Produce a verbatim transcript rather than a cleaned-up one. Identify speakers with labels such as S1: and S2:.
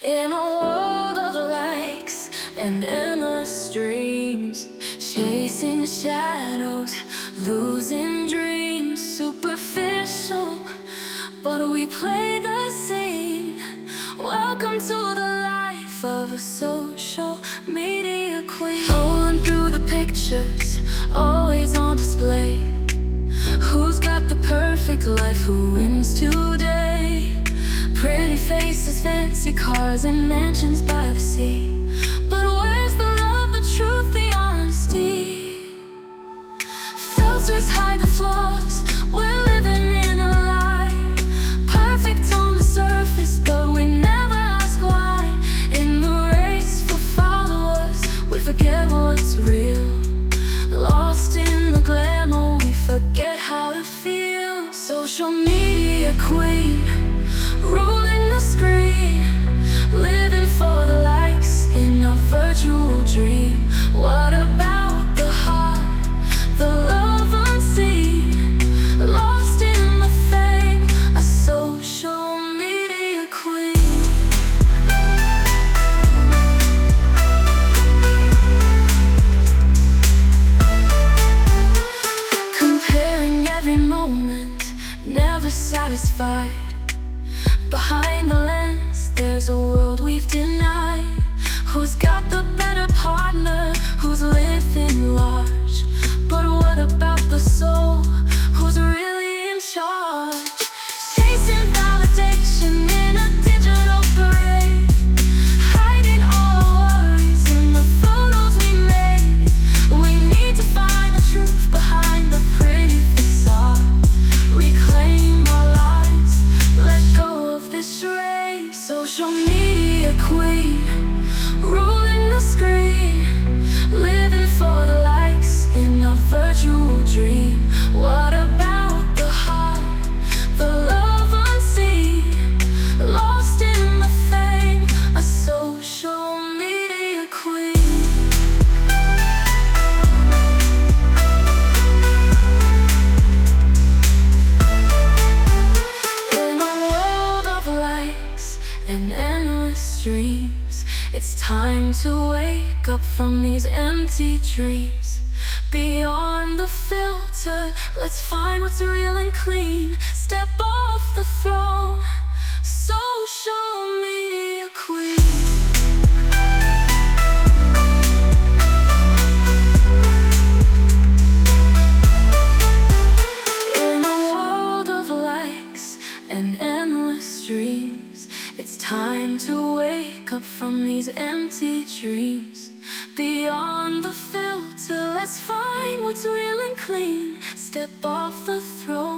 S1: In a world of likes and endless dreams, chasing shadows, losing dreams. Superficial, but we play the scene. Welcome to the life of a social media queen. Going through the pictures, always on display. Who's got the perfect life, who wins today? Pretty faces, fancy cars, and mansions by the sea. But where's the love, the truth, the honesty? Filters hide the flaws, we're living in a lie. Perfect on the surface, but we never ask why. In the race for followers, we forget what's real. Lost in the glamour, we forget how to feel. Social media queen, ruling the screen, living for the likes in a virtual dream. What about the heart, the love unseen, lost in the fame, a social media queen? Comparing every moment, never satisfied. Behind the lens, there's a world we've denied. Who's got the better partner? Who's living large? But what about the soul? Who's really in charge? Chasing validation in a digital parade, hiding all our worries in the photos we made. We need to find the truth behind the pretty facade. Reclaim our lives, let go of this race. Social media queen, ruling the screen, living for the likes in a virtual dream. What about the heart, the love unseen, lost in the fame, a social media queen? In a world of likes and endless dreams, it's time to wake up from these empty dreams. Beyond the filter, let's find what's real and clean. Step off the throne, social media queen. In a world of likes and endless dreams, it's time to wake up from these empty dreams. Beyond the filter, let's find what's real and clean. Step off the throne.